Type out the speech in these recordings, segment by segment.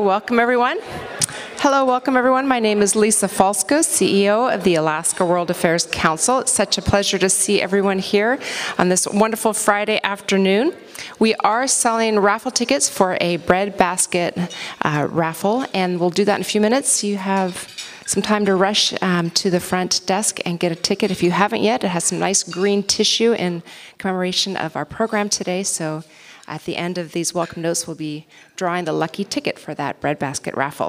welcome everyone. Hello, welcome everyone. My name is Lisa Falsko, CEO of the Alaska World Affairs Council. It's such a pleasure to see everyone here on this wonderful Friday afternoon. We are selling raffle tickets for a bread basket raffle, and we'll do that in a few minutes. You have some time to rush to the front desk and get a ticket if you haven't yet. It has some nice green tissue in commemoration of our program today, so at the end of these welcome notes, we'll be drawing the lucky ticket for that breadbasket raffle.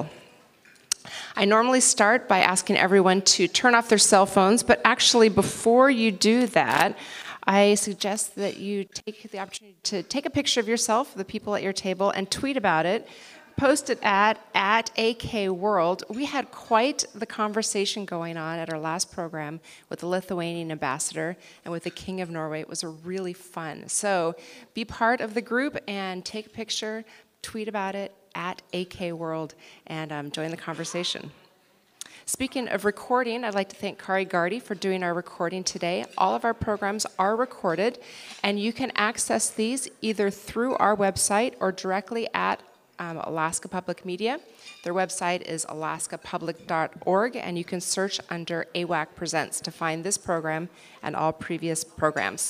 I normally start by asking everyone to turn off their cell phones, but actually before you do that, I suggest that you take the opportunity to take a picture of yourself, the people at your table, and tweet about it. Post it at AK World. We had quite the conversation going on at our last program with the Lithuanian ambassador and with the King of Norway. It was really fun. So be part of the group and take a picture, tweet about it at AK World, and join the conversation. Speaking of recording, I'd like to thank Kari Gardy for doing our recording today. All of our programs are recorded, and you can access these either through our website or directly at Alaska Public Media. Their website is alaskapublic.org, and you can search under AWAC Presents to find this program and all previous programs.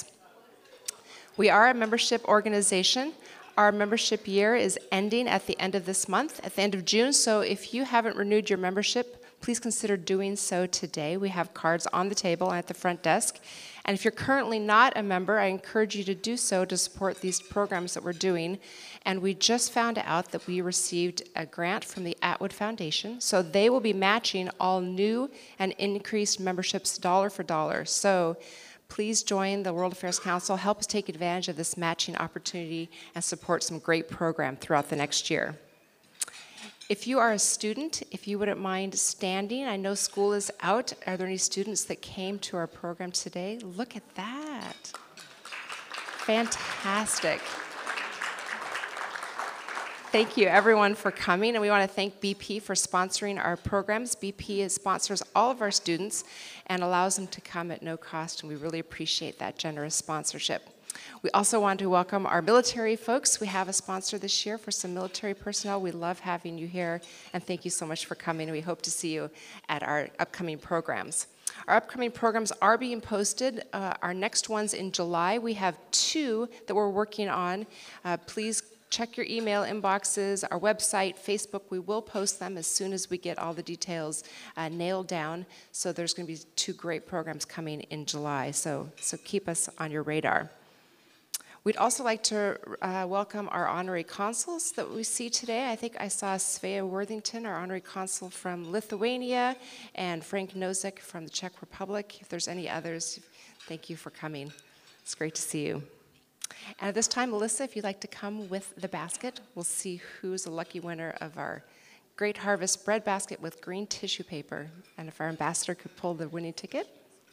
We are a membership organization. Our membership year is ending at the end of this month, at the end of June, so if you haven't renewed your membership, please consider doing so today. We have cards on the table and at the front desk. And if you're currently not a member, I encourage you to do so to support these programs that we're doing. And we just found out that we received a grant from the Atwood Foundation, so they will be matching all new and increased memberships dollar for dollar. So please join the World Affairs Council, help us take advantage of this matching opportunity, and support some great program throughout the next year. If you are a student, if you wouldn't mind standing, I know school is out. Are there any students that came to our program today? Look at that. Fantastic. Thank you, everyone, for coming, and we want to thank BP for sponsoring our programs. BP sponsors all of our students and allows them to come at no cost, and we really appreciate that generous sponsorship. We also want to welcome our military folks. We have a sponsor this year for some military personnel. We love having you here, and thank you so much for coming. We hope to see you at our upcoming programs. Our upcoming programs are being posted. Our next one's in July. We have 2 that we're working on. Please check your email inboxes, our website, Facebook. We will post them as soon as we get all the details nailed down. So there's going to be 2 great programs coming in July. So keep us on your radar. We'd also like to welcome our honorary consuls that we see today. I think I saw Svea Worthington, our honorary consul from Lithuania, and Frank Nosek from the Czech Republic. If there's any others, thank you for coming. It's great to see you. And at this time, Melissa, if you'd like to come with the basket, we'll see who's the lucky winner of our Great Harvest bread basket with green tissue paper. And if our ambassador could pull the winning ticket.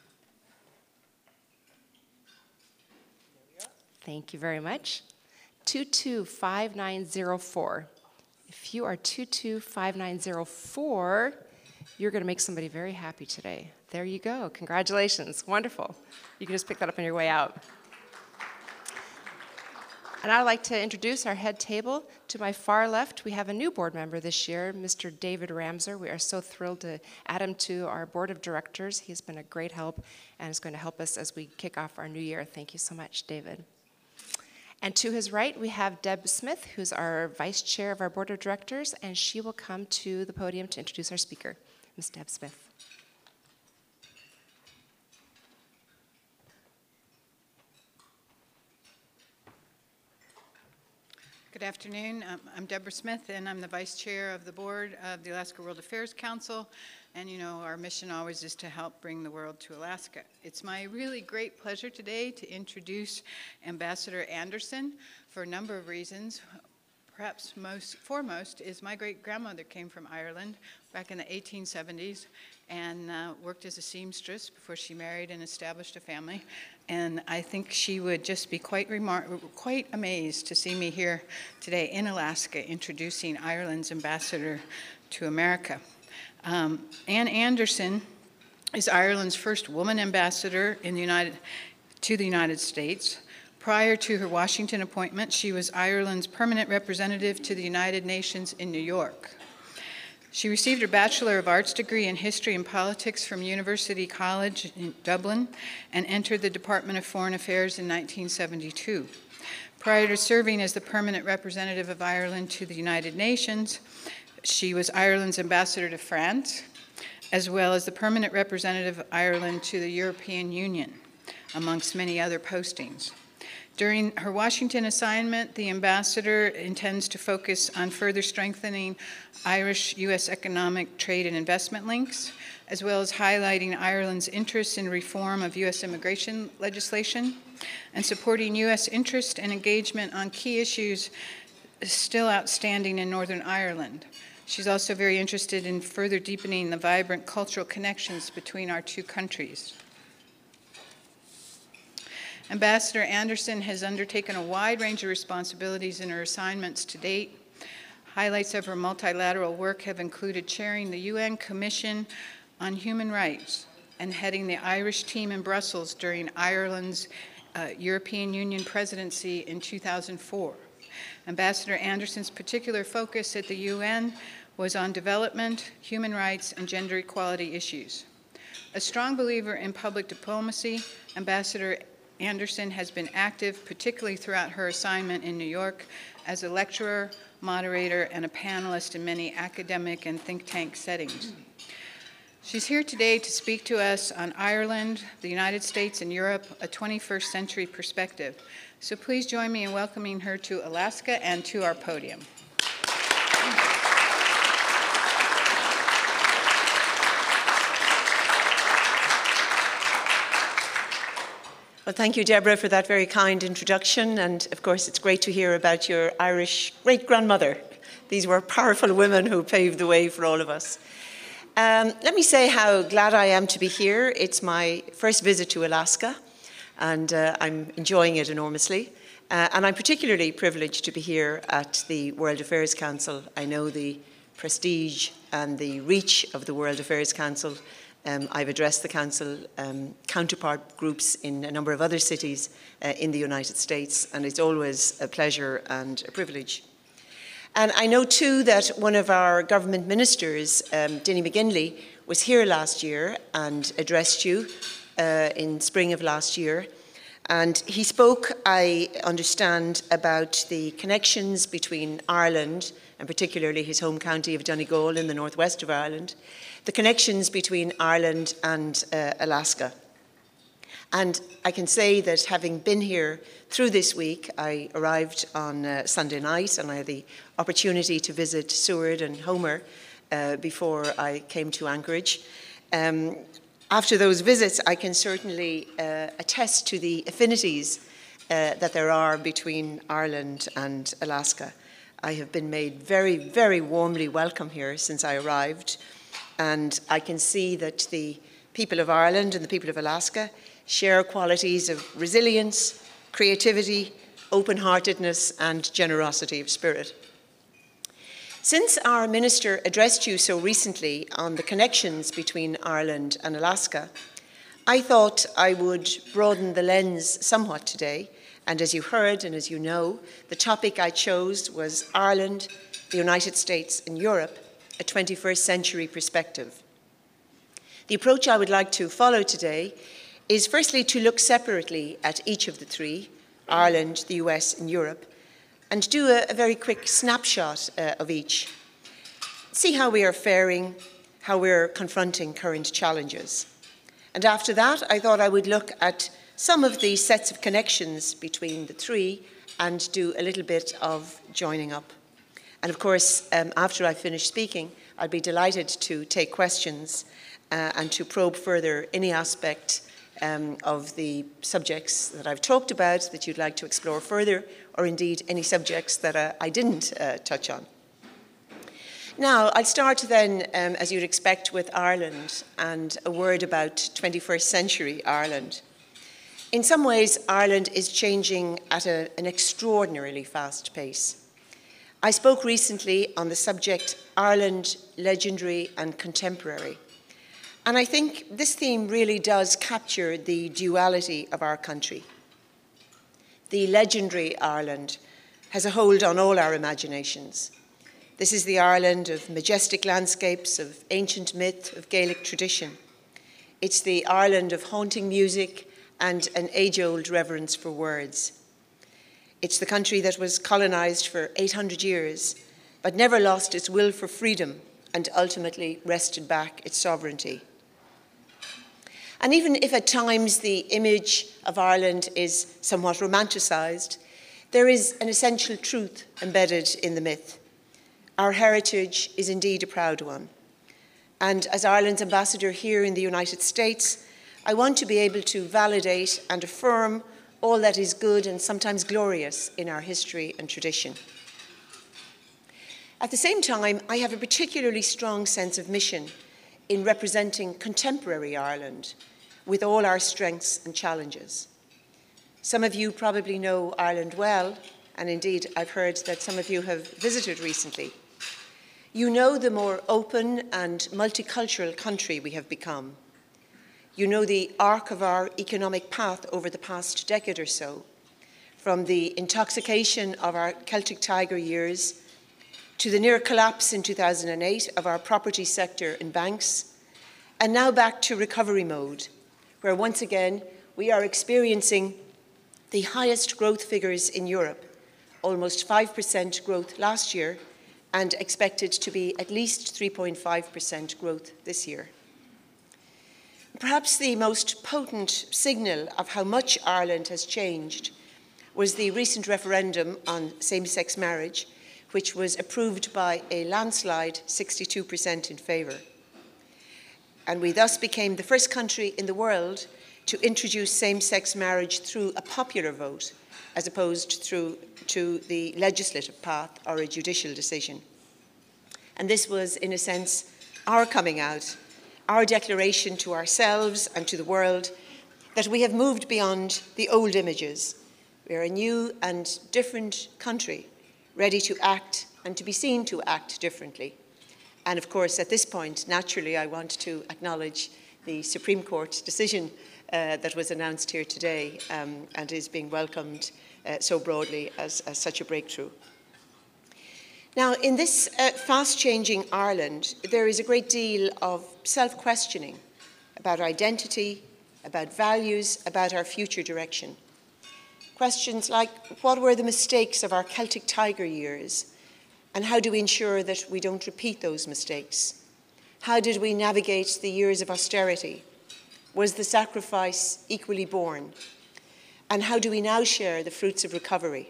Thank you very much. 225904. If you are 225904, you're going to make somebody very happy today. There you go. Congratulations. Wonderful. You can just pick that up on your way out. And I'd like to introduce our head table. To my far left, we have a new board member this year, Mr. David Ramser. We are so thrilled to add him to our board of directors. He's been a great help and is going to help us as we kick off our new year. Thank you so much, David. And to his right, we have Deb Smith, who's our vice chair of our board of directors, and she will come to the podium to introduce our speaker, Ms. Deb Smith. Good afternoon. I'm Deborah Smith, and I'm the vice chair of the board of the Alaska World Affairs Council. And you know, our mission always is to help bring the world to Alaska. It's my really great pleasure today to introduce Ambassador Anderson for a number of reasons. Perhaps most foremost is my great-grandmother came from Ireland back in the 1870s and worked as a seamstress before she married and established a family. And I think she would just be quite amazed to see me here today in Alaska introducing Ireland's ambassador to America. Anne Anderson is Ireland's first woman ambassador to the United States. Prior to her Washington appointment, she was Ireland's permanent representative to the United Nations in New York. She received her Bachelor of Arts degree in History and Politics from University College in Dublin and entered the Department of Foreign Affairs in 1972. Prior to serving as the permanent representative of Ireland to the United Nations, she was Ireland's ambassador to France, as well as the permanent representative of Ireland to the European Union, amongst many other postings. During her Washington assignment, the ambassador intends to focus on further strengthening Irish-U.S. economic, trade, and investment links, as well as highlighting Ireland's interest in reform of U.S. immigration legislation and supporting U.S. interest and engagement on key issues still outstanding in Northern Ireland. She's also very interested in further deepening the vibrant cultural connections between our two countries. Ambassador Anderson has undertaken a wide range of responsibilities in her assignments to date. Highlights of her multilateral work have included chairing the UN Commission on Human Rights and heading the Irish team in Brussels during Ireland's European Union presidency in 2004. Ambassador Anderson's particular focus at the UN was on development, human rights, and gender equality issues. A strong believer in public diplomacy, Ambassador Anderson has been active, particularly throughout her assignment in New York, as a lecturer, moderator, and a panelist in many academic and think tank settings. She's here today to speak to us on Ireland, the United States, and Europe, a 21st century perspective. So please join me in welcoming her to Alaska and to our podium. Well, thank you, Deborah, for that very kind introduction. And of course, it's great to hear about your Irish great-grandmother. These were powerful women who paved the way for all of us. Let me say how glad I am to be here. It's my first visit to Alaska, and I'm enjoying it enormously. And I'm particularly privileged to be here at the World Affairs Council. I know the prestige and the reach of the World Affairs Council. I've addressed the Council counterpart groups in a number of other cities in the United States, and it's always a pleasure and a privilege. And I know too that one of our government ministers, Dinny McGinley, was here last year and addressed you in spring of last year. And he spoke, I understand, about the connections between Ireland, and particularly his home county of Donegal in the northwest of Ireland, the connections between Ireland and Alaska. And I can say that having been here through this week, I arrived on Sunday night and I had the opportunity to visit Seward and Homer before I came to Anchorage. After those visits, I can certainly attest to the affinities that there are between Ireland and Alaska. I have been made very, very warmly welcome here since I arrived. And I can see that the people of Ireland and the people of Alaska share qualities of resilience, creativity, open-heartedness, and generosity of spirit. Since our minister addressed you so recently on the connections between Ireland and Alaska, I thought I would broaden the lens somewhat today. And as you heard and as you know, the topic I chose was Ireland, the United States, and Europe, a 21st century perspective. The approach I would like to follow today is firstly to look separately at each of the three, Ireland, the US, and Europe, and do a very quick snapshot of each. See how we are faring, how we're confronting current challenges. And after that, I thought I would look at some of the sets of connections between the three and do a little bit of joining up. And of course, after I finish speaking, I'd be delighted to take questions and to probe further any aspect of the subjects that I've talked about that you'd like to explore further, or indeed any subjects that I didn't touch on. Now, I'll start then, as you'd expect, with Ireland and a word about 21st century Ireland. In some ways, Ireland is changing at an extraordinarily fast pace. I spoke recently on the subject Ireland, legendary and contemporary. And I think this theme really does capture the duality of our country. the legendary Ireland, has a hold on all our imaginations. This is the Ireland of majestic landscapes, of ancient myth, of Gaelic tradition. It's the Ireland of haunting music and an age-old reverence for words. It's the country that was colonized for 800 years, but never lost its will for freedom and ultimately wrested back its sovereignty. And even if at times the image of Ireland is somewhat romanticized, there is an essential truth embedded in the myth. Our heritage is indeed a proud one. And as Ireland's ambassador here in the United States, I want to be able to validate and affirm all that is good and sometimes glorious in our history and tradition. At the same time, I have a particularly strong sense of mission in representing contemporary Ireland with all our strengths and challenges. Some of you probably know Ireland well, and indeed I've heard that some of you have visited recently. You know the more open and multicultural country we have become. You know the arc of our economic path over the past decade or so, from the intoxication of our Celtic Tiger years to the near collapse in 2008 of our property sector and banks, and now back to recovery mode, where once again we are experiencing the highest growth figures in Europe, almost 5% growth last year, and expected to be at least 3.5% growth this year. Perhaps the most potent signal of how much Ireland has changed was the recent referendum on same-sex marriage, which was approved by a landslide 62% in favour. And we thus became the first country in the world to introduce same-sex marriage through a popular vote, as opposed to the legislative path or a judicial decision. And this was, in a sense, our coming out, our declaration to ourselves and to the world that we have moved beyond the old images. We are a new and different country, ready to act and to be seen to act differently. And of course, at this point, naturally, I want to acknowledge the Supreme Court decision that was announced here today and is being welcomed so broadly as such a breakthrough. Now, in this fast-changing Ireland, there is a great deal of self-questioning about identity, about values, about our future direction. Questions like, what were the mistakes of our Celtic Tiger years, and how do we ensure that we don't repeat those mistakes? How did we navigate the years of austerity? Was the sacrifice equally borne? And how do we now share the fruits of recovery?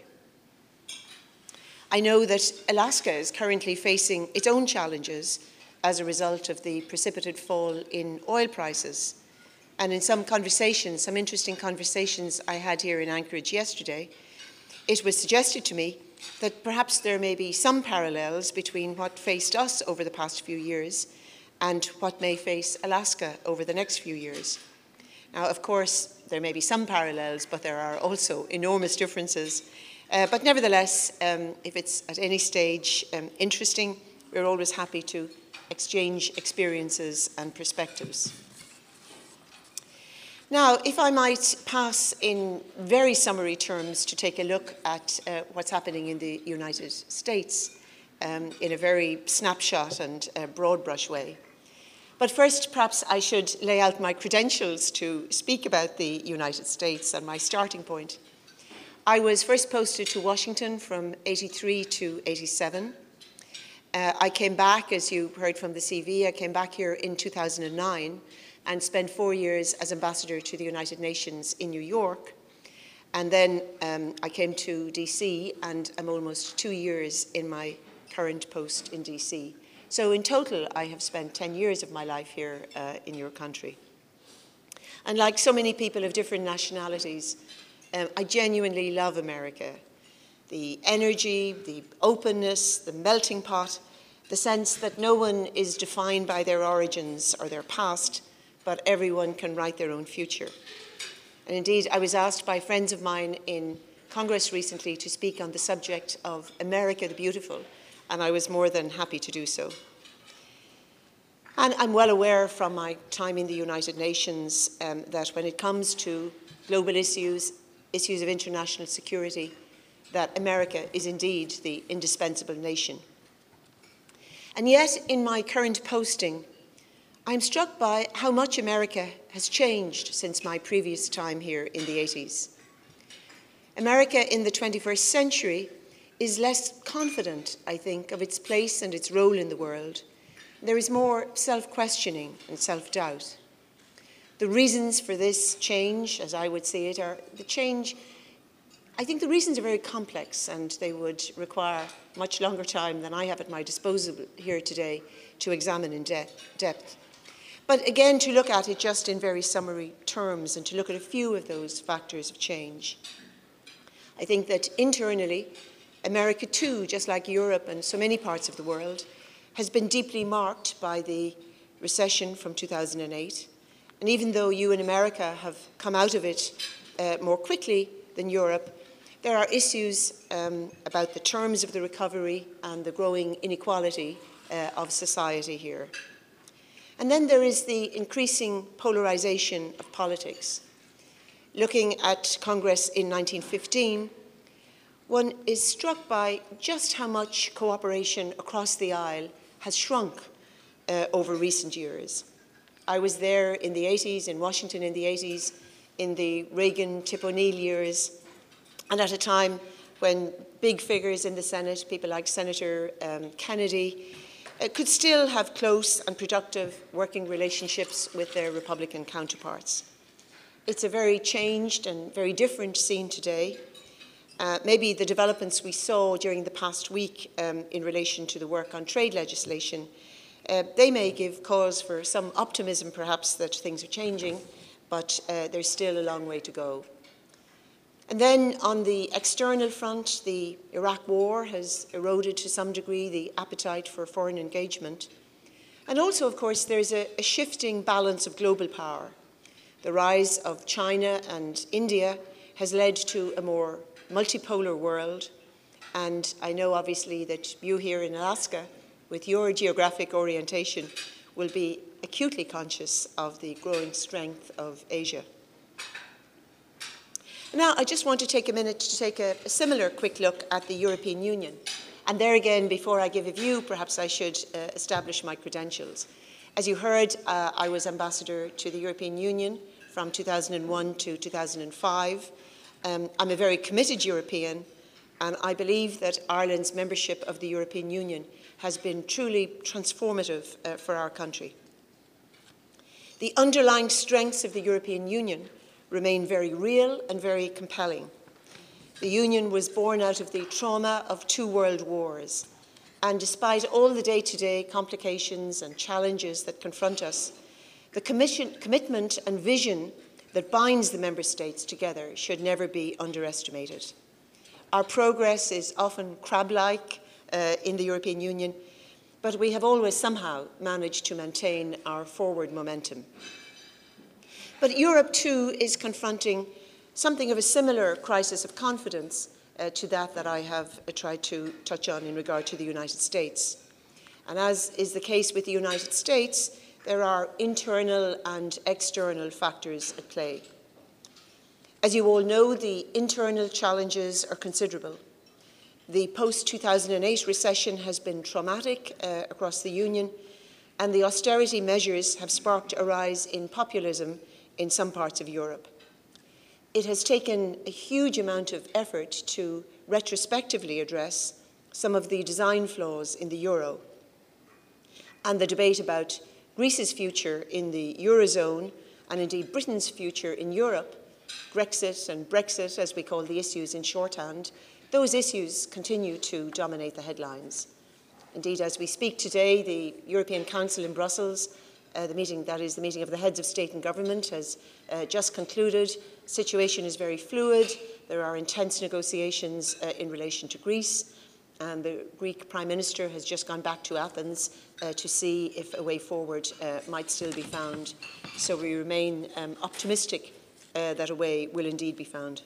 I know that Alaska is currently facing its own challenges as a result of the precipitate fall in oil prices. And in some conversations, some interesting conversations I had here in Anchorage yesterday, it was suggested to me that perhaps there may be some parallels between what faced us over the past few years and what may face Alaska over the next few years. Now, of course, there may be some parallels, but there are also enormous differences. But nevertheless, if it's at any stage interesting, we're always happy to exchange experiences and perspectives. Now, if I might pass in very summary terms to take a look at what's happening in the United States in a very snapshot and broad brush way. But first, perhaps I should lay out my credentials to speak about the United States and my starting point. I was first posted to Washington from 83 to 87. I came back, as you heard from the CV, I came back here in 2009 and spent 4 years as ambassador to the United Nations in New York. And then I came to DC, and I'm almost 2 years in my current post in DC. So in total, I have spent 10 years of my life here in your country. And like so many people of different nationalities, I genuinely love America. The energy, the openness, the melting pot, the sense that no one is defined by their origins or their past, but everyone can write their own future. And indeed, I was asked by friends of mine in Congress recently to speak on the subject of America the Beautiful, and I was more than happy to do so. And I'm well aware from my time in the United Nations that when it comes to global issues, issues of international security, that America is indeed the indispensable nation. And yet, in my current posting, I'm struck by how much America has changed since my previous time here in the 80s. America in the 21st century is less confident, I think, of its place and its role in the world. There is more self-questioning and self-doubt. The reasons for this change, as I would see it, are the change. I think the reasons are very complex, and they would require much longer time than I have at my disposal here today to examine in depth. But again, to look at it just in very summary terms and to look at a few of those factors of change. I think that internally, America too, just like Europe and so many parts of the world, has been deeply marked by the recession from 2008. And even though you in America have come out of it more quickly than Europe, there are issues about the terms of the recovery and the growing inequality of society here. And then there is the increasing polarization of politics. Looking at Congress in 1915, one is struck by just how much cooperation across the aisle has shrunk over recent years. I was there in the 80s, in Washington in the 80s, in the Reagan-Tip O'Neill years, and at a time when big figures in the Senate, people like Senator Kennedy, could still have close and productive working relationships with their Republican counterparts. It's a very changed and very different scene today. Maybe the developments we saw during the past week in relation to the work on trade legislation, they may give cause for some optimism perhaps that things are changing, but there's still a long way to go. And then on the external front, the Iraq war has eroded to some degree the appetite for foreign engagement. And also, of course, there's a shifting balance of global power. The rise of China and India has led to a more multipolar world. And I know, obviously, that you here in Alaska, with your geographic orientation, will be acutely conscious of the growing strength of Asia. Now, I just want to take a minute to take a similar quick look at the European Union. And there again, before I give a view, perhaps I should establish my credentials. As you heard, I was ambassador to the European Union from 2001 to 2005. I'm a very committed European, and I believe that Ireland's membership of the European Union has been truly transformative for our country. The underlying strengths of the European Union remain very real and very compelling. The Union was born out of the trauma of 2 world wars, and despite all the day-to-day complications and challenges that confront us, the commitment and vision that binds the member states together should never be underestimated. Our progress is often crab-like in the European Union, but we have always somehow managed to maintain our forward momentum. But Europe, too, is confronting something of a similar crisis of confidence to that I have tried to touch on in regard to the United States. And as is the case with the United States, there are internal and external factors at play. As you all know, the internal challenges are considerable. The post-2008 recession has been traumatic across the Union, and the austerity measures have sparked a rise in populism in some parts of Europe. It has taken a huge amount of effort to retrospectively address some of the design flaws in the euro. And the debate about Greece's future in the Eurozone, and indeed Britain's future in Europe, Grexit and Brexit, as we call the issues in shorthand, those issues continue to dominate the headlines. Indeed, as we speak today, the European Council in Brussels, the meeting of the heads of state and government, has just concluded. The situation is very fluid. There are intense negotiations in relation to Greece, and the Greek Prime Minister has just gone back to Athens to see if a way forward might still be found. So we remain optimistic that a way will indeed be found.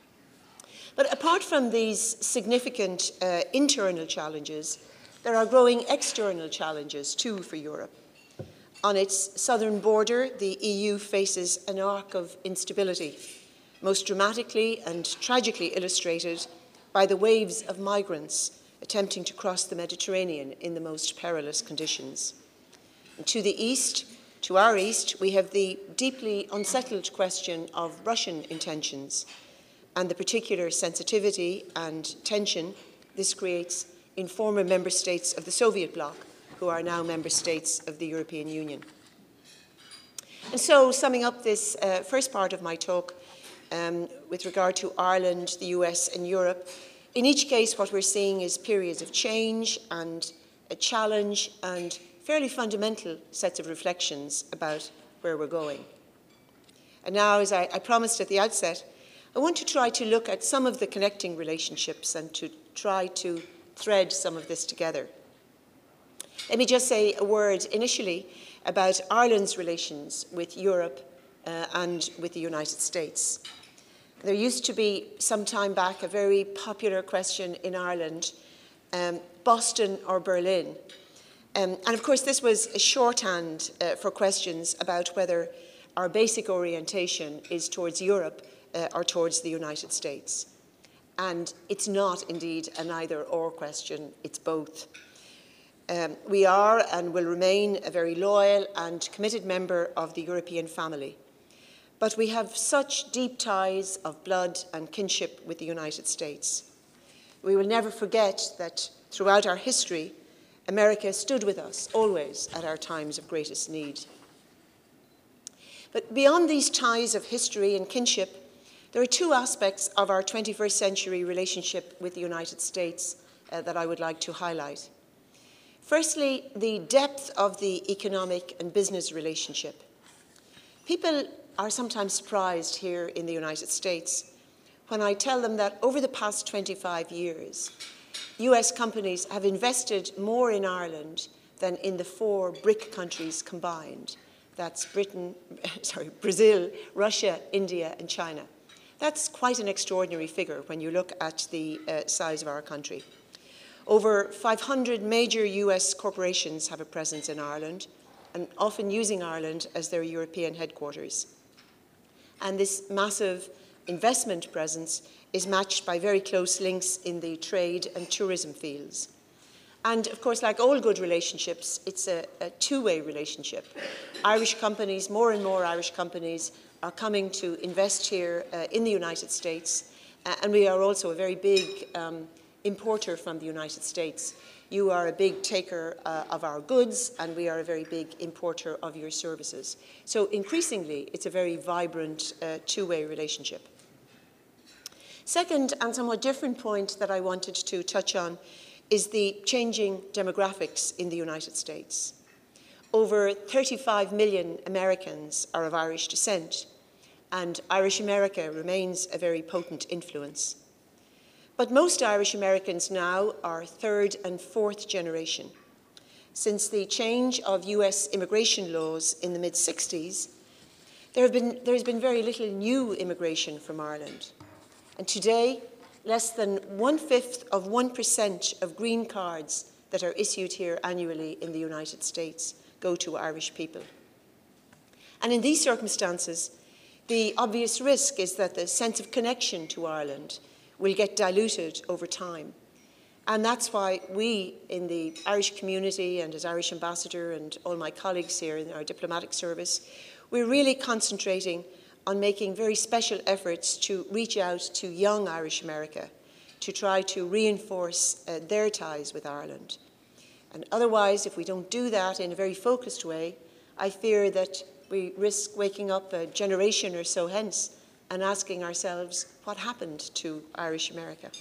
But apart from these significant internal challenges, there are growing external challenges too for Europe. On its southern border, the EU faces an arc of instability. most dramatically and tragically illustrated by the waves of migrants attempting to cross the Mediterranean in the most perilous conditions. And to the east, to our east, we have the deeply unsettled question of Russian intentions and the particular sensitivity and tension this creates in former member states of the Soviet bloc, who are now member states of the European Union. And so, summing up this first part of my talk with regard to Ireland, the US, and Europe, in each case what we're seeing is periods of change and a challenge and fairly fundamental sets of reflections about where we're going. And now, as I promised at the outset, I want to try to look at some of the connecting relationships and to try to thread some of this together. Let me just say a word initially about Ireland's relations with Europe and with the United States. There used to be, some time back, a very popular question in Ireland, Boston or Berlin. And of course, this was a shorthand for questions about whether our basic orientation is towards Europe or towards the United States. And it's not indeed an either-or question, it's both. We are and will remain a very loyal and committed member of the European family. But we have such deep ties of blood and kinship with the United States. We will never forget that throughout our history, America stood with us always at our times of greatest need. But beyond these ties of history and kinship, there are two aspects of our 21st century relationship with the United States that I would like to highlight. Firstly, the depth of the economic and business relationship. People are sometimes surprised here in the United States when I tell them that over the past 25 years, US companies have invested more in Ireland than in the 4 BRIC countries combined. That's Brazil, Russia, India, and China. That's quite an extraordinary figure when you look at the size of our country. Over 500 major US corporations have a presence in Ireland, and often using Ireland as their European headquarters. And this massive investment presence is matched by very close links in the trade and tourism fields. And of course, like all good relationships, it's a two-way relationship. Irish companies, more and more Irish companies, are coming to invest here in the United States, and we are also a very big importer from the United States. You are a big taker of our goods, and we are a very big importer of your services. So increasingly, it's a very vibrant two-way relationship. Second, and somewhat different point that I wanted to touch on is the changing demographics in the United States. Over 35 million Americans are of Irish descent, and Irish America remains a very potent influence. But most Irish Americans now are 3rd and 4th generation. Since the change of US immigration laws in the mid-60s, there has been very little new immigration from Ireland. And today, less than 1/5 of 1% of green cards that are issued here annually in the United States go to Irish people. And in these circumstances, the obvious risk is that the sense of connection to Ireland will get diluted over time. And that's why we in the Irish community and as Irish ambassador and all my colleagues here in our diplomatic service, we're really concentrating on making very special efforts to reach out to young Irish America to try to reinforce their ties with Ireland. And otherwise, if we don't do that in a very focused way, I fear that we risk waking up a generation or so hence and asking ourselves what happened to Irish America.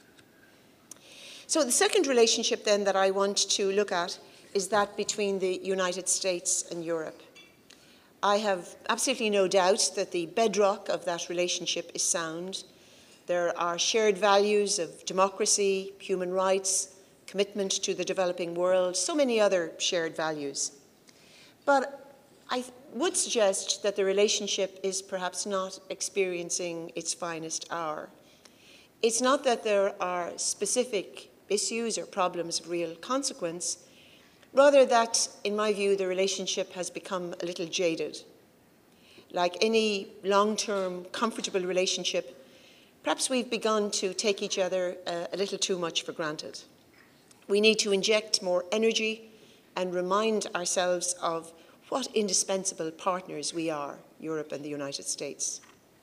So the second relationship then that I want to look at is that between the United States and Europe. I have absolutely no doubt that the bedrock of that relationship is sound. There are shared values of democracy, human rights, commitment to the developing world, so many other shared values. But I would suggest that the relationship is perhaps not experiencing its finest hour. It's not that there are specific issues or problems of real consequence, rather that, in my view, the relationship has become a little jaded. like any long-term, comfortable relationship, perhaps we've begun to take each other a little too much for granted. We need to inject more energy and remind ourselves of what indispensable partners we are, Europe and the United States.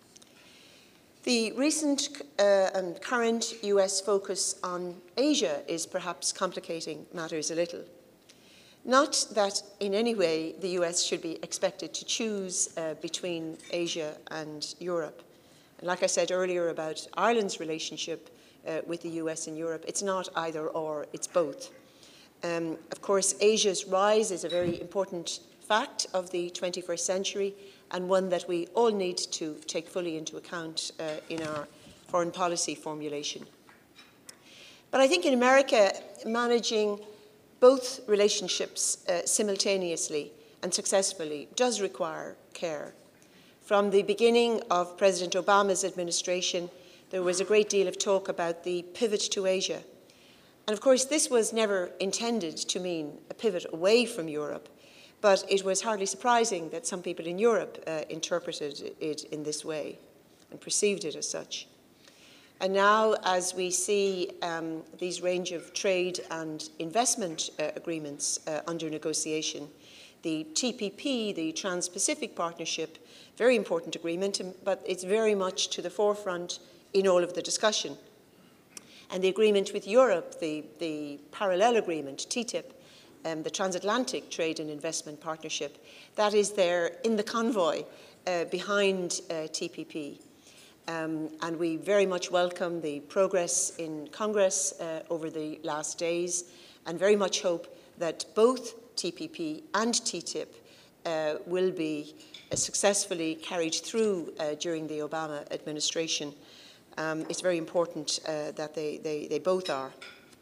The recent and current US focus on Asia is perhaps complicating matters a little. Not that in any way the US should be expected to choose between Asia and Europe. And like I said earlier about Ireland's relationship with the US and Europe, it's not either or, it's both. Of course, Asia's rise is a very important fact of the 21st century, and one that we all need to take fully into account in our foreign policy formulation. But I think in America, managing both relationships simultaneously and successfully does require care. From the beginning of President Obama's administration, there was a great deal of talk about the pivot to Asia. And of course, this was never intended to mean a pivot away from Europe, but it was hardly surprising that some people in Europe interpreted it in this way and perceived it as such. And now, as we see these range of trade and investment agreements under negotiation, the TPP, the Trans-Pacific Partnership, very important agreement, but it's very much to the forefront in all of the discussion. And the agreement with Europe, the parallel agreement, TTIP, the Transatlantic Trade and Investment Partnership, that is there in the convoy behind TPP. And we very much welcome the progress in Congress over the last days, and very much hope that both TPP and TTIP will be successfully carried through during the Obama administration. It's very important that they both are.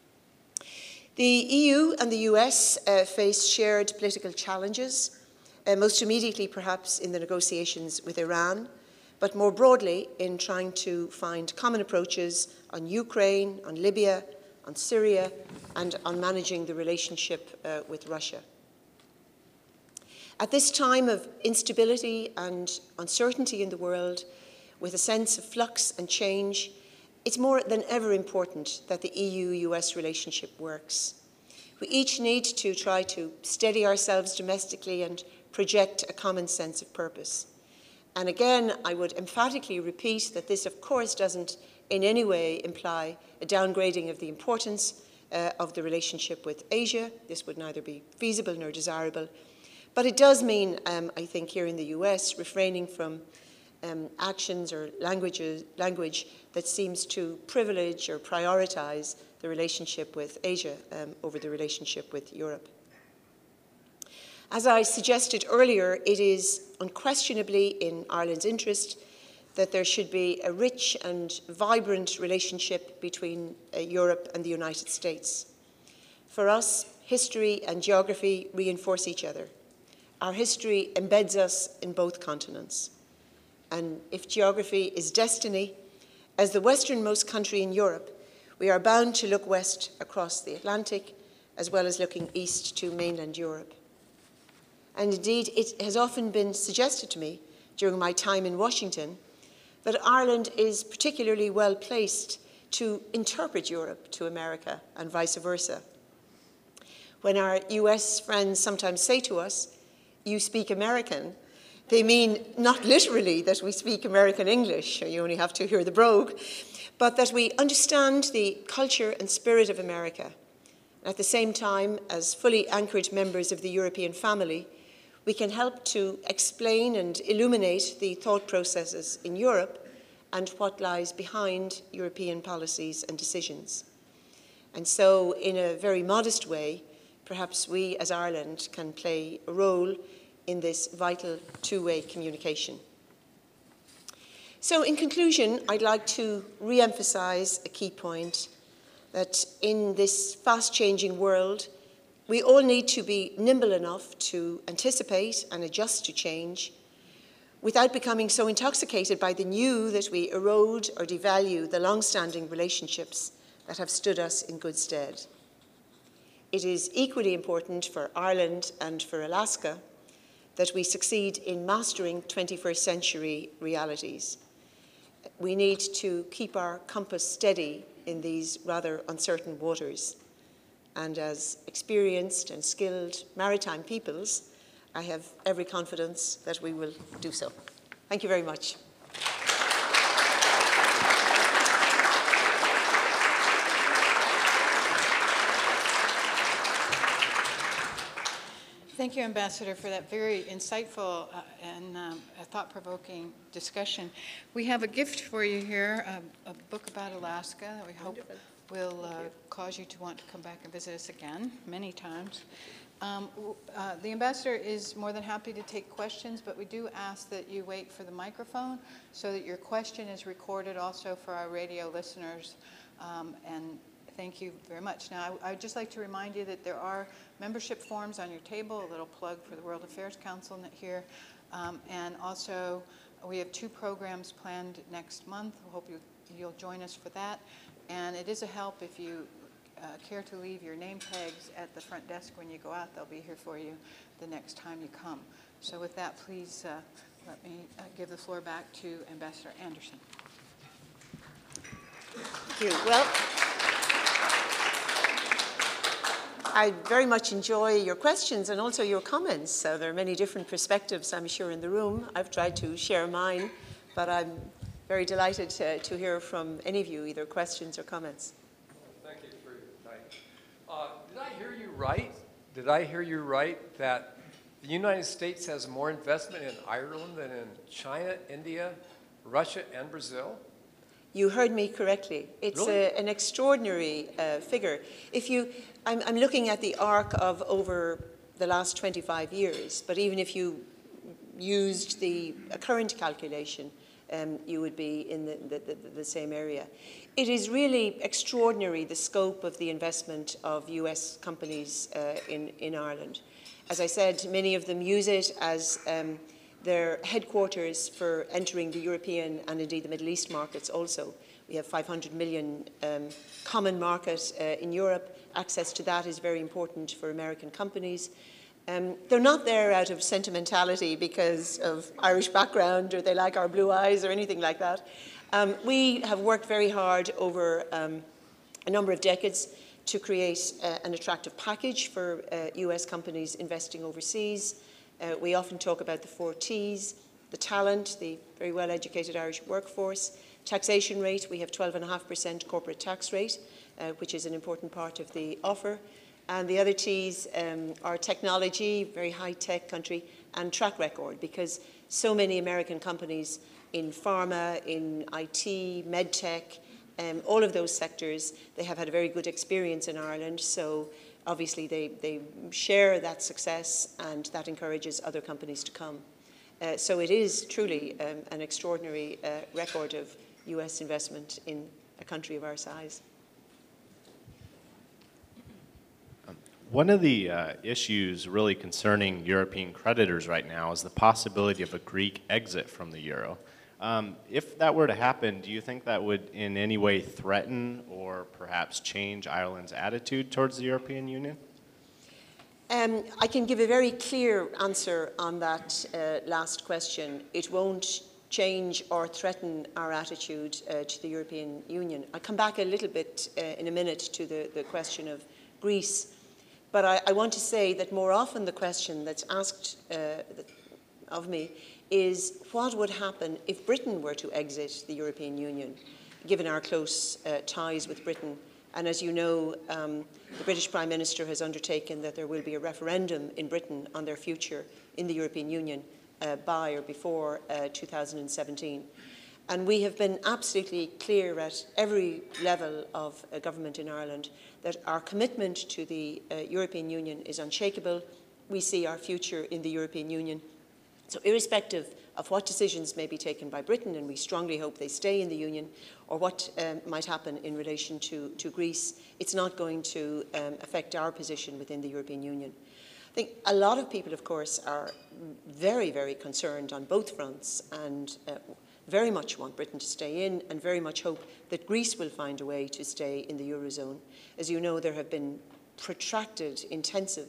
The EU and the US face shared political challenges, most immediately perhaps in the negotiations with Iran, but more broadly in trying to find common approaches on Ukraine, on Libya, on Syria, and on managing the relationship with Russia. At this time of instability and uncertainty in the world, with a sense of flux and change, it's more than ever important that the EU-US relationship works. We each need to try to steady ourselves domestically and project a common sense of purpose. And again, I would emphatically repeat that this, of course, doesn't in any way imply a downgrading of the importance of the relationship with Asia. This would neither be feasible nor desirable. But it does mean, I think, here in the US, refraining from actions or language that seems to privilege or prioritize the relationship with Asia over the relationship with Europe. As I suggested earlier, it is unquestionably in Ireland's interest that there should be a rich and vibrant relationship between Europe and the United States. For us, history and geography reinforce each other. Our history embeds us in both continents. And if geography is destiny, as the westernmost country in Europe, we are bound to look west across the Atlantic, as well as looking east to mainland Europe. And indeed, it has often been suggested to me during my time in Washington that Ireland is particularly well placed to interpret Europe to America and vice versa. When our US friends sometimes say to us, "You speak American," they mean not literally that we speak American English, or you only have to hear the brogue, but that we understand the culture and spirit of America. At the same time, as fully anchored members of the European family, we can help to explain and illuminate the thought processes in Europe and what lies behind European policies and decisions. And so, in a very modest way, perhaps we as Ireland can play a role in this vital two-way communication. So in conclusion, I'd like to re-emphasize a key point, that in this fast-changing world, we all need to be nimble enough to anticipate and adjust to change without becoming so intoxicated by the new that we erode or devalue the long-standing relationships that have stood us in good stead. It is equally important for Ireland and for Alaska that we succeed in mastering 21st century realities. We need to keep our compass steady in these rather uncertain waters. And as experienced and skilled maritime peoples, I have every confidence that we will do so. Thank you very much. Thank you, Ambassador, for that very insightful and thought-provoking discussion. We have a gift for you here, a book about Alaska that we hope will cause you to want to come back and visit us again many times. The Ambassador is more than happy to take questions, but we do ask that you wait for the microphone so that your question is recorded also for our radio listeners. And thank you very much. Now, I would just like to remind you that there are membership forms on your table, a little plug for the World Affairs Council here. And also, we have 2 programs planned next month. I hope you'll join us for that. And it is a help if you care to leave your name tags at the front desk when you go out. They'll be here for you the next time you come. So with that, please let me give the floor back to Ambassador Anderson. Thank you. Well, I very much enjoy your questions and also your comments. So there are many different perspectives, I'm sure, in the room. I've tried to share mine, but I'm very delighted to hear from any of you, either questions or comments. Thank you for your time. Did I hear you right? Did I hear you right that the United States has more investment in Ireland than in China, India, Russia, and Brazil? You heard me correctly. It's really? An extraordinary figure. I'm looking at the arc of over the last 25 years, but even if you used the current calculation, you would be in the same area. It is really extraordinary, the scope of the investment of US companies in Ireland. As I said, many of them use it as their headquarters for entering the European and indeed the Middle East markets also. We have 500 million common market in Europe. Access to that is very important for American companies. They're not there out of sentimentality because of Irish background or they like our blue eyes or anything like that. We have worked very hard over a number of decades to create an attractive package for US companies investing overseas. We often talk about the 4 T's, the talent, the very well-educated Irish workforce, taxation rate. We have 12.5% corporate tax rate, which is an important part of the offer. And the other T's are technology, very high-tech country, and track record, because so many American companies in pharma, in IT, medtech, all of those sectors, they have had a very good experience in Ireland. So obviously they share that success, and that encourages other companies to come. So it is truly an extraordinary record of US investment in a country of our size. One of the issues really concerning European creditors right now is the possibility of a Greek exit from the euro. If that were to happen, do you think that would in any way threaten or perhaps change Ireland's attitude towards the European Union? I can give a very clear answer on that last question. It won't change or threaten our attitude to the European Union. I'll come back a little bit in a minute to the question of Greece. But I want to say that more often the question that's asked of me is what would happen if Britain were to exit the European Union, given our close ties with Britain. And as you know, the British Prime Minister has undertaken that there will be a referendum in Britain on their future in the European Union by or before 2017. And we have been absolutely clear at every level of government in Ireland that our commitment to the European Union is unshakable. We see our future in the European Union. So irrespective of what decisions may be taken by Britain, and we strongly hope they stay in the Union, or what might happen in relation to Greece, it's not going to affect our position within the European Union. I think a lot of people, of course, are very, very concerned on both fronts and very much want Britain to stay in and very much hope that Greece will find a way to stay in the Eurozone. As you know, there have been protracted, intensive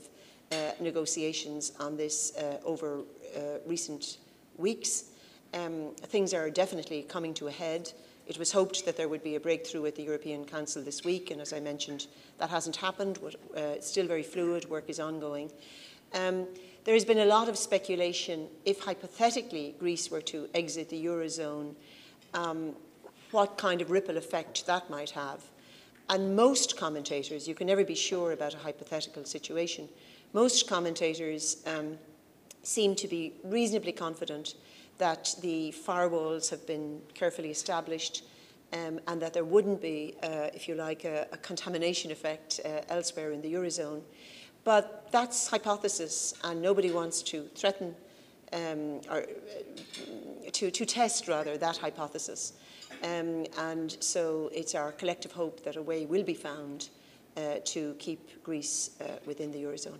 negotiations on this over recent weeks. Things are definitely coming to a head. It was hoped that there would be a breakthrough at the European Council this week, and as I mentioned, that hasn't happened. It's still very fluid, work is ongoing. There has been a lot of speculation if hypothetically Greece were to exit the Eurozone, what kind of ripple effect that might have. And most commentators, you can never be sure about a hypothetical situation, most commentators seem to be reasonably confident that the firewalls have been carefully established and that there wouldn't be, if you like, a contamination effect elsewhere in the Eurozone. But that's hypothesis, and nobody wants to threaten or to test, rather, that hypothesis. And so it's our collective hope that a way will be found to keep Greece within the Eurozone.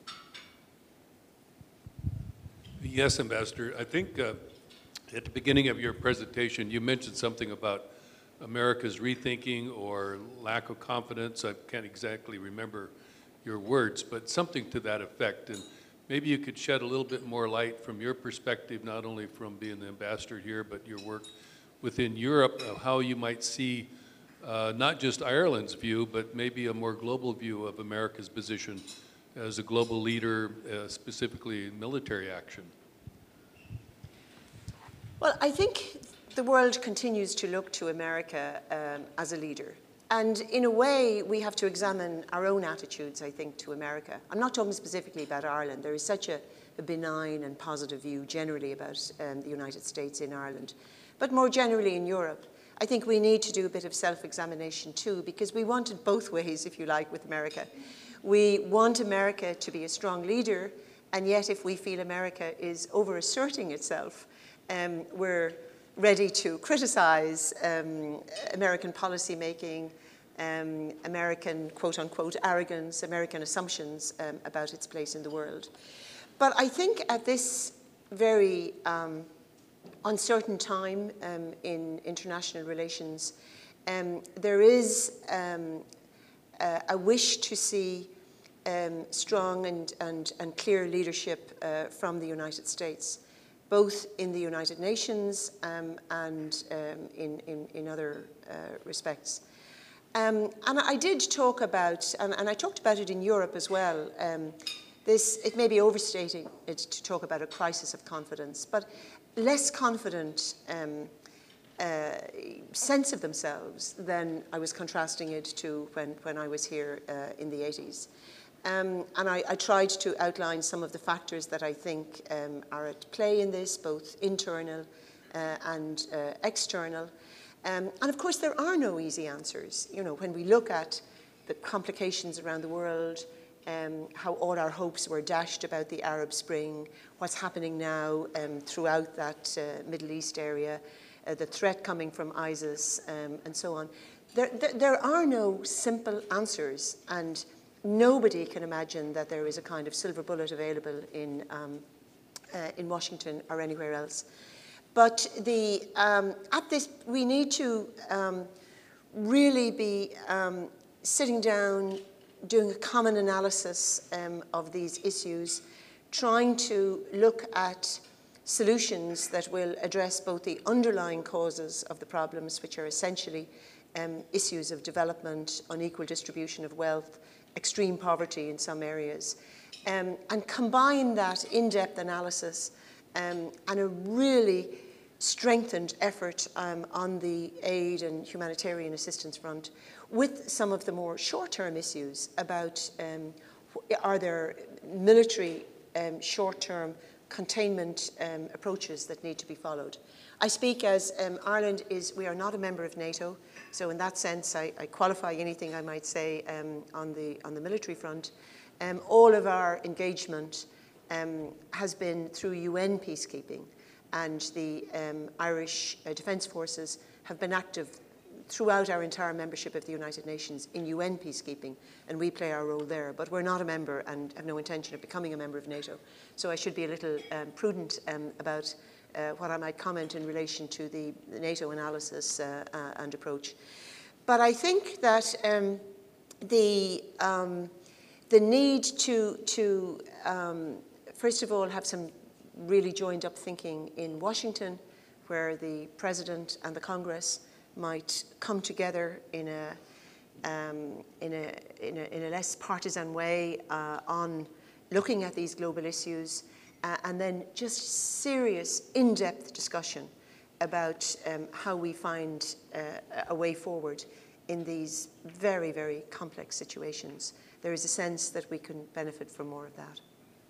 Yes, Ambassador. I think at the beginning of your presentation, you mentioned something about America's rethinking or lack of confidence. I can't exactly remember your words, but something to that effect. And maybe you could shed a little bit more light from your perspective, not only from being the ambassador here, but your work within Europe, of how you might see not just Ireland's view, but maybe a more global view of America's position as a global leader, specifically in military action. Well, I think the world continues to look to America as a leader. And in a way, we have to examine our own attitudes, I think, to America. I'm not talking specifically about Ireland. There is such a benign and positive view generally about the United States in Ireland. But more generally in Europe, I think we need to do a bit of self-examination too, because we want it both ways, if you like, with America. We want America to be a strong leader, and yet if we feel America is over-asserting itself, we're ready to criticize American policymaking, American quote-unquote arrogance, American assumptions about its place in the world. But I think at this very uncertain time in international relations, there is a wish to see strong and clear leadership from the United States, both in the United Nations and in other respects. And I did talk about, and I talked about it in Europe as well, it may be overstating it to talk about a crisis of confidence, but less confident sense of themselves than I was contrasting it to when I was here in the 80s. And I tried to outline some of the factors that I think are at play in this, both internal and external. And of course, there are no easy answers. You know, when we look at the complications around the world, how all our hopes were dashed about the Arab Spring, what's happening now throughout that Middle East area, the threat coming from ISIS, and so on. There are no simple answers, and nobody can imagine that there is a kind of silver bullet available in Washington or anywhere else. But at this, we need to really be sitting down, doing a common analysis of these issues, trying to look at solutions that will address both the underlying causes of the problems, which are essentially issues of development, unequal distribution of wealth, extreme poverty in some areas, and combine that in-depth analysis and a really strengthened effort on the aid and humanitarian assistance front with some of the more short-term issues about are there military short-term containment approaches that need to be followed. I speak as Ireland we are not a member of NATO, so in that sense I qualify anything I might say on the military front. All of our engagement has been through UN peacekeeping, and the Irish Defence Forces have been active throughout our entire membership of the United Nations in UN peacekeeping, and we play our role there. But we're not a member and have no intention of becoming a member of NATO. So I should be a little prudent about what I might comment in relation to the NATO analysis and approach. But I think that the need to first of all, have some really joined up thinking in Washington, where the President and the Congress might come together in a less partisan way on looking at these global issues, and then just serious, in-depth discussion about how we find a way forward in these very, very complex situations. There is a sense that we can benefit from more of that.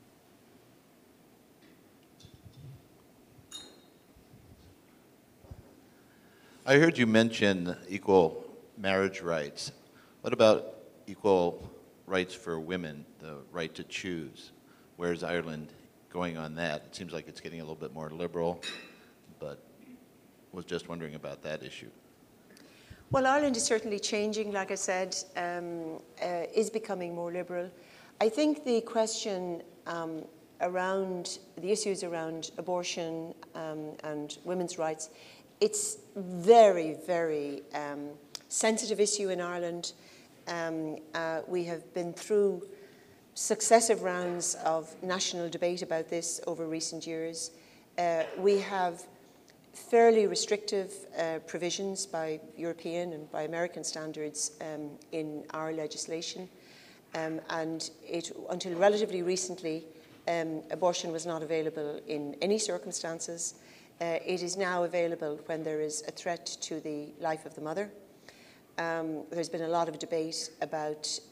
I heard you mention equal marriage rights. What about equal rights for women, the right to choose? Where's Ireland going on that? It seems like it's getting a little bit more liberal, but was just wondering about that issue. Well, Ireland is certainly changing, like I said, is becoming more liberal. I think the question around the issues around abortion and women's rights, it's very, very sensitive issue in Ireland. We have been through successive rounds of national debate about this over recent years. We have fairly restrictive provisions by European and by American standards in our legislation. And until relatively recently, abortion was not available in any circumstances. It is now available when there is a threat to the life of the mother. There's been a lot of debate about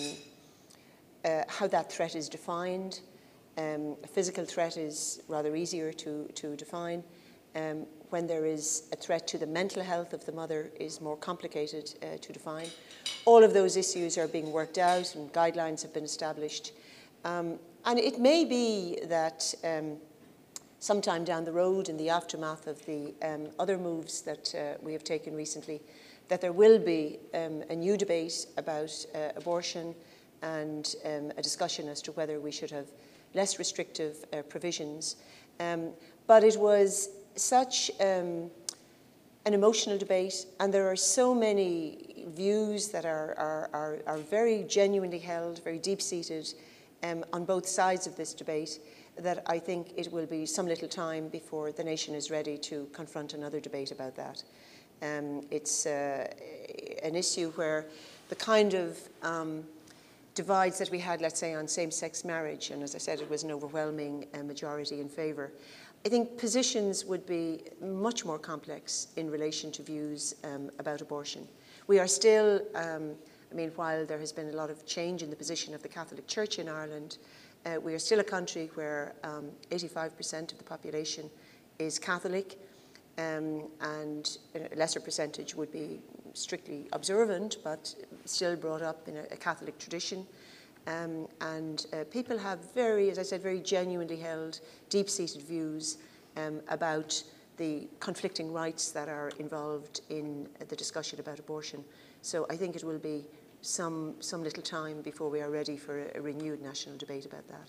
how that threat is defined. A physical threat is rather easier to define. When there is a threat to the mental health of the mother is more complicated to define. All of those issues are being worked out and guidelines have been established. And it may be that sometime down the road, in the aftermath of the other moves that we have taken recently, that there will be a new debate about abortion and a discussion as to whether we should have less restrictive provisions. But it was such an emotional debate, and there are so many views that are very genuinely held, very deep-seated on both sides of this debate, that I think it will be some little time before the nation is ready to confront another debate about that. It's an issue where the kind of divides that we had, let's say, on same-sex marriage, and as I said, it was an overwhelming majority in favour. I think positions would be much more complex in relation to views about abortion. We are still, while there has been a lot of change in the position of the Catholic Church in Ireland, we are still a country where 85% of the population is Catholic, and a lesser percentage would be strictly observant, but still brought up in a Catholic tradition. People have very, as I said, very genuinely held, deep-seated views about the conflicting rights that are involved in the discussion about abortion. So I think it will be some little time before we are ready for a renewed national debate about that.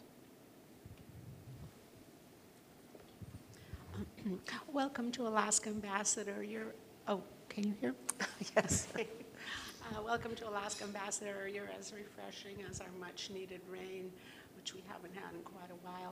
Welcome to Alaska, Ambassador. Can you hear? Yes. Welcome to Alaska, Ambassador. You're as refreshing as our much-needed rain, which we haven't had in quite a while.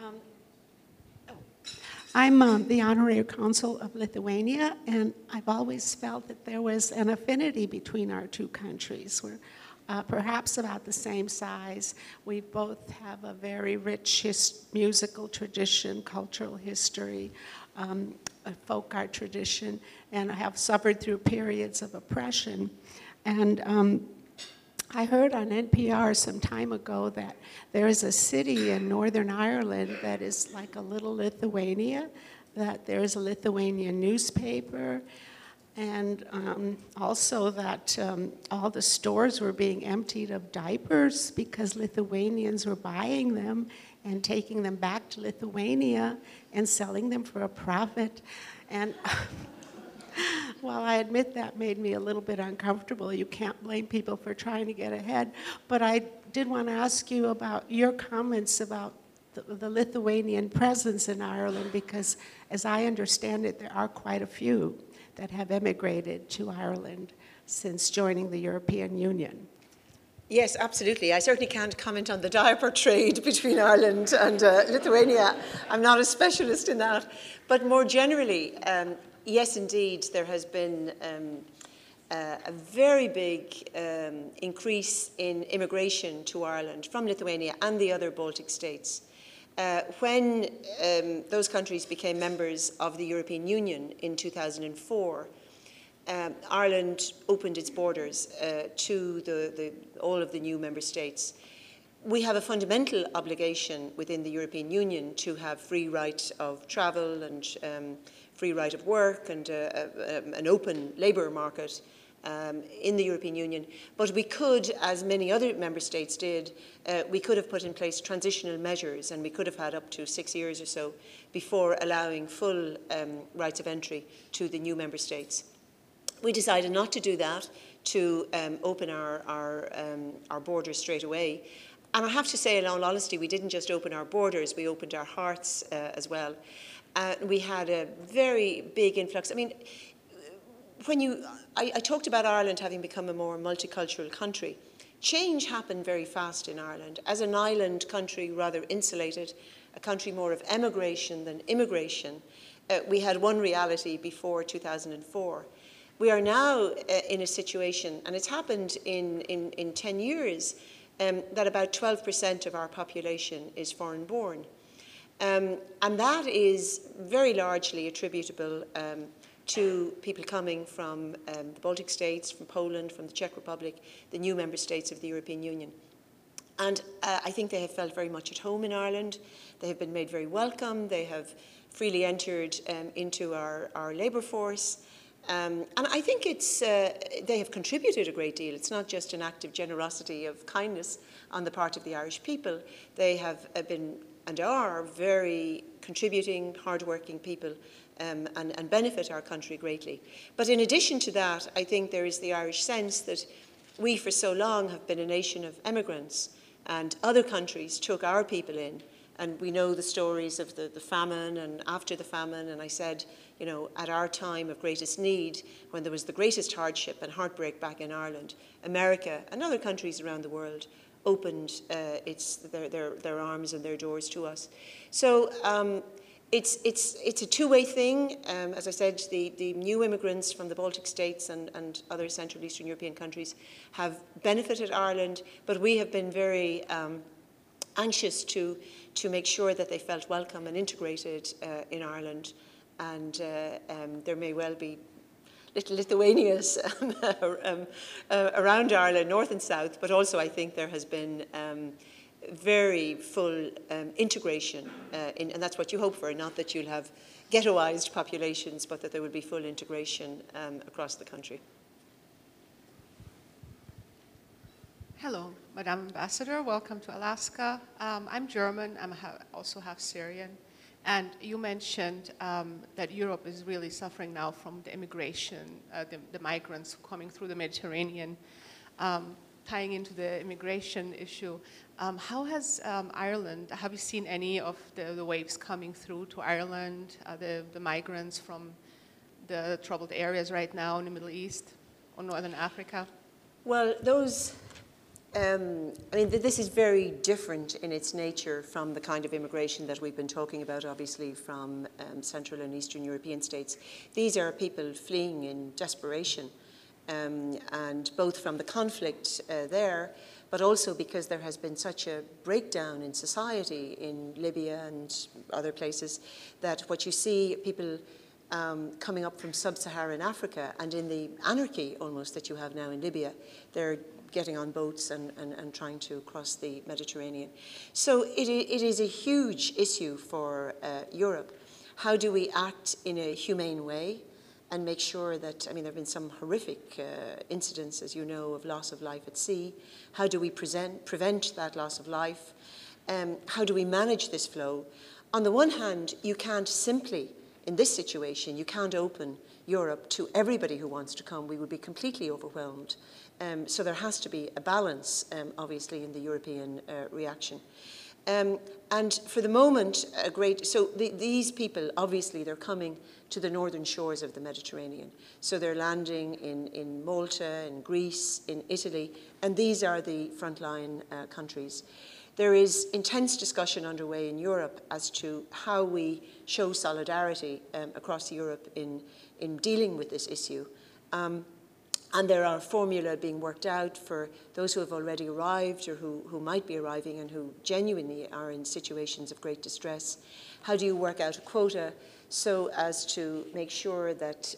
I'm the Honorary Consul of Lithuania, and I've always felt that there was an affinity between our two countries. We're perhaps about the same size. We both have a very rich musical tradition, cultural history, a folk art tradition, and have suffered through periods of oppression. And I heard on NPR some time ago that there is a city in Northern Ireland that is like a little Lithuania, that there is a Lithuanian newspaper, and also that all the stores were being emptied of diapers because Lithuanians were buying them and taking them back to Lithuania and selling them for a profit. And while I admit that made me a little bit uncomfortable, you can't blame people for trying to get ahead, but I did want to ask you about your comments about the Lithuanian presence in Ireland, because as I understand it, there are quite a few that have emigrated to Ireland since joining the European Union. Yes, absolutely. I certainly can't comment on the diaper trade between Ireland and Lithuania. I'm not a specialist in that. But more generally, yes, indeed, there has been a very big increase in immigration to Ireland from Lithuania and the other Baltic states. When those countries became members of the European Union in 2004, Ireland opened its borders to all of the new member states. We have a fundamental obligation within the European Union to have free right of travel and free right of work and an open labour market in the European Union. But we could, as many other member states did, we could have put in place transitional measures, and we could have had up to 6 years or so before allowing full rights of entry to the new member states. We decided not to do that, to open our borders straight away. And I have to say, in all honesty, we didn't just open our borders, we opened our hearts as well. We had a very big influx. I mean, I talked about Ireland having become a more multicultural country. Change happened very fast in Ireland. As an island country, rather insulated, a country more of emigration than immigration, we had one reality before 2004. We are now in a situation, and it's happened in 10 years, that about 12% of our population is foreign-born. And that is very largely attributable to people coming from the Baltic states, from Poland, from the Czech Republic, the new member states of the European Union. And I think they have felt very much at home in Ireland. They have been made very welcome. They have freely entered into our labour force. And I think they have contributed a great deal. It's not just an act of generosity, of kindness on the part of the Irish people. They have been and are very contributing, hard-working people and benefit our country greatly. But in addition to that, I think there is the Irish sense that we for so long have been a nation of emigrants, and other countries took our people in. And we know the stories of the famine and after the famine. And I said, you know, at our time of greatest need, when there was the greatest hardship and heartbreak back in Ireland, America and other countries around the world opened their arms and their doors to us. So it's a two-way thing. As I said, the new immigrants from the Baltic states and other Central Eastern European countries have benefited Ireland, but we have been very anxious to make sure that they felt welcome and integrated in Ireland. And there may well be little Lithuanias around Ireland, north and south, but also I think there has been very full integration, and that's what you hope for, not that you'll have ghettoized populations, but that there will be full integration across the country. Hello, Madam Ambassador. Welcome to Alaska. I'm German. I also have Syrian. And you mentioned that Europe is really suffering now from the immigration, the migrants coming through the Mediterranean, tying into the immigration issue. How has Ireland, have you seen any of the waves coming through to Ireland, the migrants from the troubled areas right now in the Middle East or Northern Africa? Well, those I mean, this is very different in its nature from the kind of immigration that we've been talking about, obviously, from Central and Eastern European states. These are people fleeing in desperation, and both from the conflict there, but also because there has been such a breakdown in society in Libya and other places, that what you see, people coming up from sub-Saharan Africa, and in the anarchy almost that you have now in Libya, they're getting on boats and trying to cross the Mediterranean. So it is a huge issue for Europe. How do we act in a humane way and make sure that, I mean, there have been some horrific incidents, as you know, of loss of life at sea. How do we prevent that loss of life? How do we manage this flow? On the one hand, you can't simply, in this situation, you can't open Europe to everybody who wants to come. We would be completely overwhelmed. So there has to be a balance, obviously, in the European reaction. And for the moment, these people, obviously, they're coming to the northern shores of the Mediterranean. So they're landing in Malta, in Greece, in Italy, and these are the frontline countries. There is intense discussion underway in Europe as to how we show solidarity across Europe in dealing with this issue. And there are formula being worked out for those who have already arrived or who might be arriving and who genuinely are in situations of great distress. How do you work out a quota so as to make sure that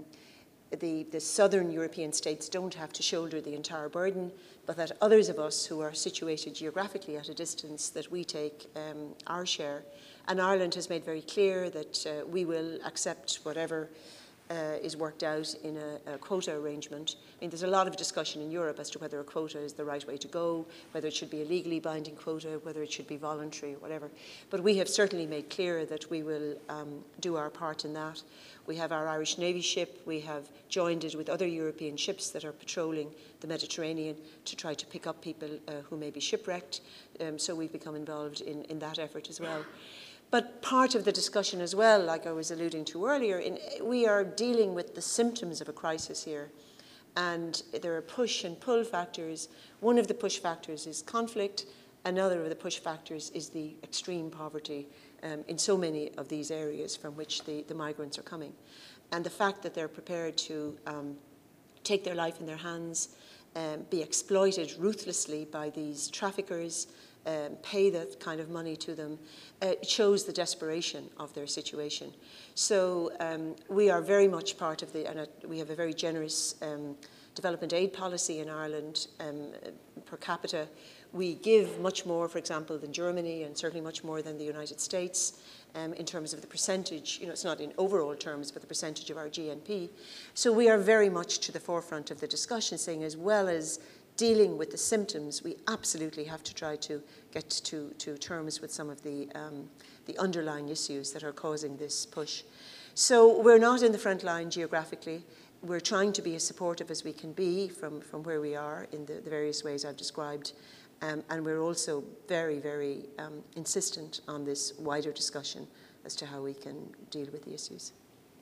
the southern European states don't have to shoulder the entire burden, but that others of us who are situated geographically at a distance, that we take our share. And Ireland has made very clear that we will accept whatever is worked out in a quota arrangement. I mean, there's a lot of discussion in Europe as to whether a quota is the right way to go, whether it should be a legally binding quota, whether it should be voluntary, whatever. But we have certainly made clear that we will do our part in that. We have our Irish Navy ship. We have joined it with other European ships that are patrolling the Mediterranean to try to pick up people who may be shipwrecked. So we've become involved in that effort as well. But part of the discussion as well, like I was alluding to earlier, we are dealing with the symptoms of a crisis here. And there are push and pull factors. One of the push factors is conflict. Another of the push factors is the extreme poverty in so many of these areas from which the migrants are coming. And the fact that they're prepared to take their life in their hands, be exploited ruthlessly by these traffickers, pay that kind of money to them, it shows the desperation of their situation. So we are very much part of and we have a very generous development aid policy in Ireland per capita. We give much more, for example, than Germany, and certainly much more than the United States in terms of the percentage. You know, it's not in overall terms, but the percentage of our GNP. So we are very much to the forefront of the discussion, saying as well as dealing with the symptoms, we absolutely have to try to get to terms with some of the underlying issues that are causing this push. So we're not in the front line geographically. We're trying to be as supportive as we can be from where we are in the various ways I've described. And we're also very, very insistent on this wider discussion as to how we can deal with the issues.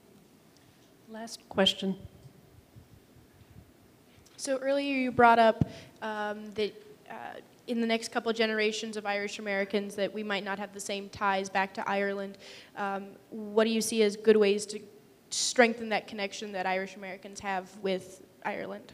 Last question. So earlier you brought up that in the next couple of generations of Irish Americans that we might not have the same ties back to Ireland. What do you see as good ways to strengthen that connection that Irish Americans have with Ireland?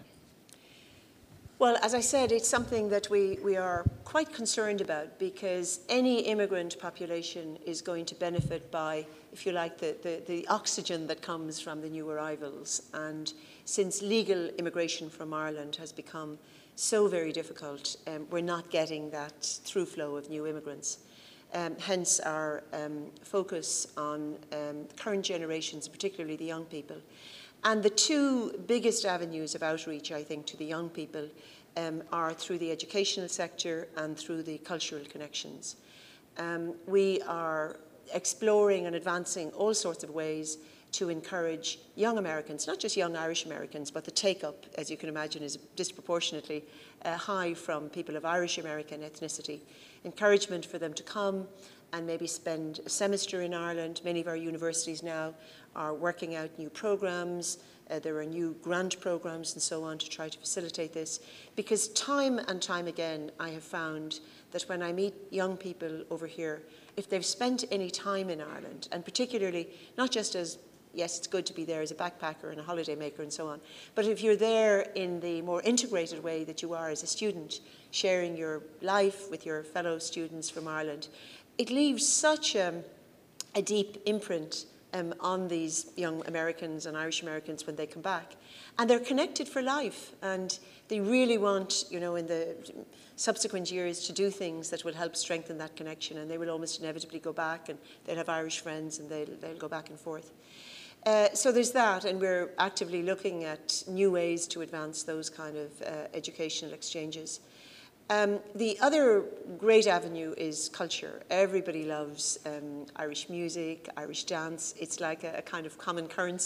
Well, as I said, it's something that we are quite concerned about, because any immigrant population is going to benefit by, if you like, the oxygen that comes from the new arrivals. And since legal immigration from Ireland has become so very difficult, we're not getting that through flow of new immigrants. Hence our focus on current generations, particularly the young people. And the two biggest avenues of outreach, I think, to the young people are through the educational sector and through the cultural connections. We are exploring and advancing all sorts of ways to encourage young Americans, not just young Irish Americans, but the take-up, as you can imagine, is disproportionately high from people of Irish American ethnicity. Encouragement for them to come and maybe spend a semester in Ireland. Many of our universities now are working out new programs. There are new grant programs and so on to try to facilitate this. Because time and time again, I have found that when I meet young people over here, if they've spent any time in Ireland, and particularly not just as, yes, it's good to be there as a backpacker and a holiday maker and so on, but if you're there in the more integrated way that you are as a student, sharing your life with your fellow students from Ireland, it leaves such a deep imprint on these young Americans and Irish Americans when they come back. And they're connected for life, and they really want, you know, in the subsequent years to do things that will help strengthen that connection, and they will almost inevitably go back, and they'll have Irish friends, and they'll go back and forth. So there's that, and we're actively looking at new ways to advance those kind of educational exchanges. The other great avenue is culture. Everybody loves Irish music, Irish dance. It's like a kind of common currency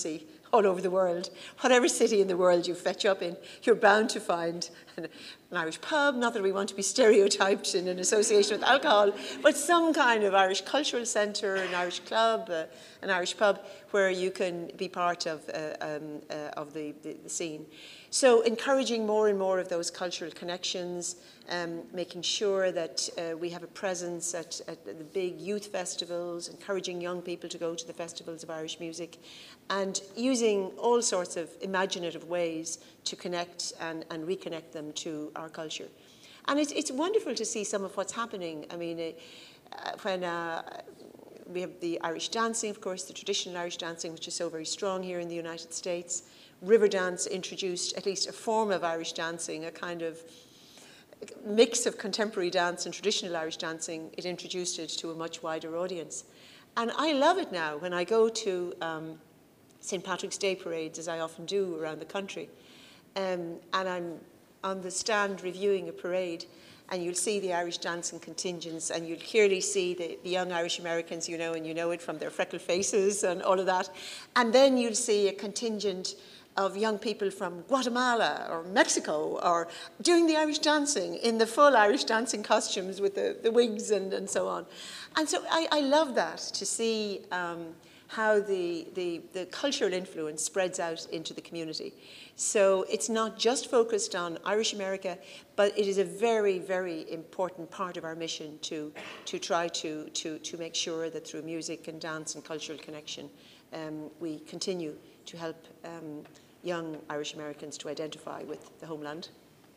all over the world. Whatever city in the world you fetch up in, you're bound to find an Irish pub, not that we want to be stereotyped in an association with alcohol, but some kind of Irish cultural centre, an Irish club, an Irish pub, where you can be part of the scene. So encouraging more and more of those cultural connections, making sure that we have a presence at the big youth festivals, encouraging young people to go to the festivals of Irish music, and using all sorts of imaginative ways to connect and reconnect them to our culture. And it's wonderful to see some of what's happening. I mean, when we have the Irish dancing, of course, the traditional Irish dancing, which is so very strong here in the United States. Riverdance introduced at least a form of Irish dancing, a kind of mix of contemporary dance and traditional Irish dancing. It introduced it to a much wider audience. And I love it now when I go to St. Patrick's Day parades, as I often do around the country, and I'm on the stand reviewing a parade, and you'll see the Irish dancing contingents, and you'll clearly see the young Irish Americans, you know, and you know it from their freckled faces and all of that. And then you'll see a contingent of young people from Guatemala or Mexico or doing the Irish dancing in the full Irish dancing costumes with the wigs and so on. And so I love that, to see how the cultural influence spreads out into the community. So it's not just focused on Irish America, but it is a very, very important part of our mission to try to make sure that through music and dance and cultural connection, we continue to help young Irish Americans to identify with the homeland.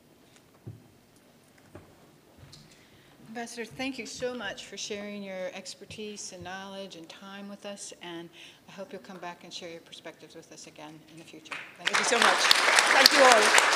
Ambassador, thank you so much for sharing your expertise and knowledge and time with us, and I hope you'll come back and share your perspectives with us again in the future. Thank you so much. Thank you all.